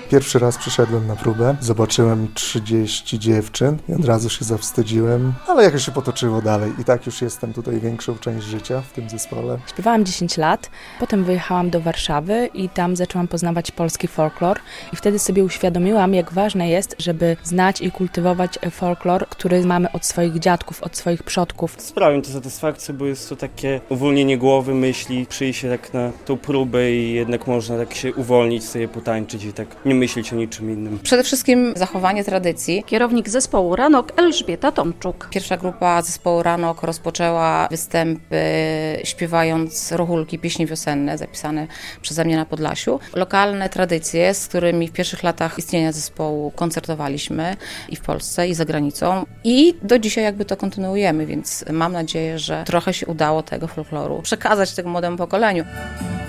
Pierwszy raz przyszedłem na próbę, zobaczyłem 30 dziewczyn i od razu się zawstydziłem, ale jakoś się potoczyło dalej i tak już jestem tutaj większą część życia w tym zespole. Śpiewałam 10 lat, potem wyjechałam do Warszawy i tam zaczęłam poznawać polski folklor i wtedy sobie uświadomiłam, jak ważne jest, żeby znać i kultywować folklor, który mamy od swoich dziadków, od swoich przodków. Sprawia mi to satysfakcję, bo jest to takie uwolnienie głowy, myśli, przyjść się tak na tą próbę i jednak można tak się uwolnić, sobie potańczyć i tak nie myśleć o niczym innym. Przede wszystkim zachowanie tradycji. Kierownik zespołu Ranok Elżbieta Tomczuk. Pierwsza grupa zespołu Ranok rozpoczęła występy śpiewając rochulki, pieśni wiosenne zapisane przeze mnie na Podlasiu. Lokalne tradycje, z którymi w pierwszych latach istnienia zespołu koncertowaliśmy i w Polsce, i za granicą. I do dzisiaj jakby to kontynuujemy, więc mam nadzieję, że trochę się udało tego folkloru przekazać tego młodemu pokoleniu.